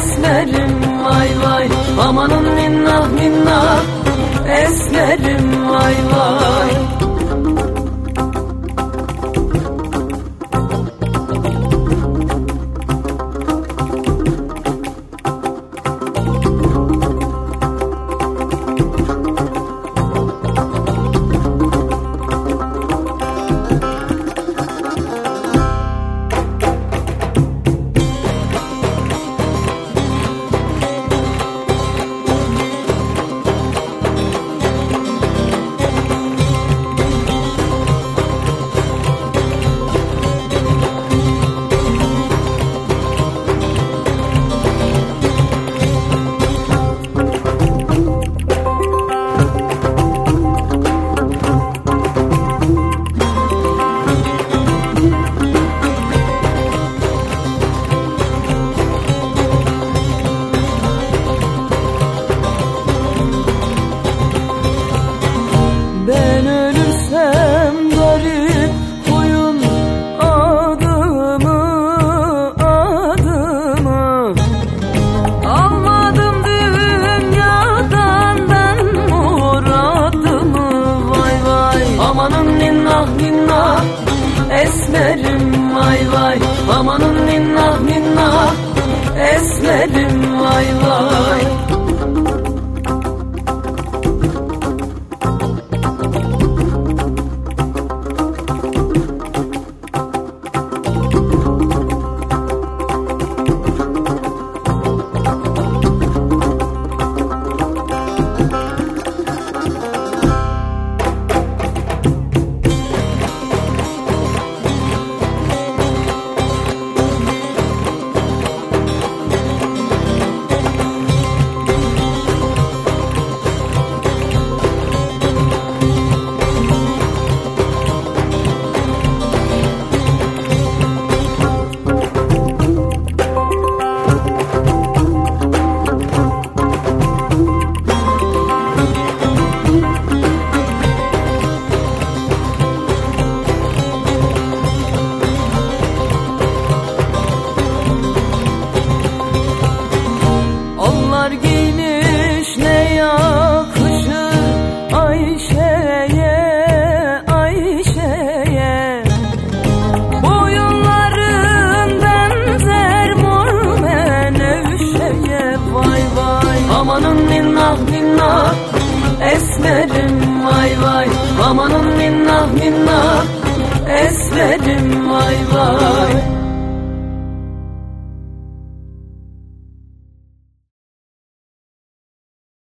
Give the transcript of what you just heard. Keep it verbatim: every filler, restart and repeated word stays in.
esmerim vay vay, amanın minnah minnah, esmerim vay vay. Ben ölürsem garip koyun adımı, adımı. Almadım dünyadan ben muradımı vay vay. Amanın minnah minnah, esmerim vay vay, amanın minnah minnah, esmerim vay vay. Giymiş ne yakışır Ayşe'ye, Ayşe'ye. Boyunların benzer mor menevşeye vay vay. Amanın minnah minnah, esmerim vay vay, amanın minnah minnah, esmerim vay vay.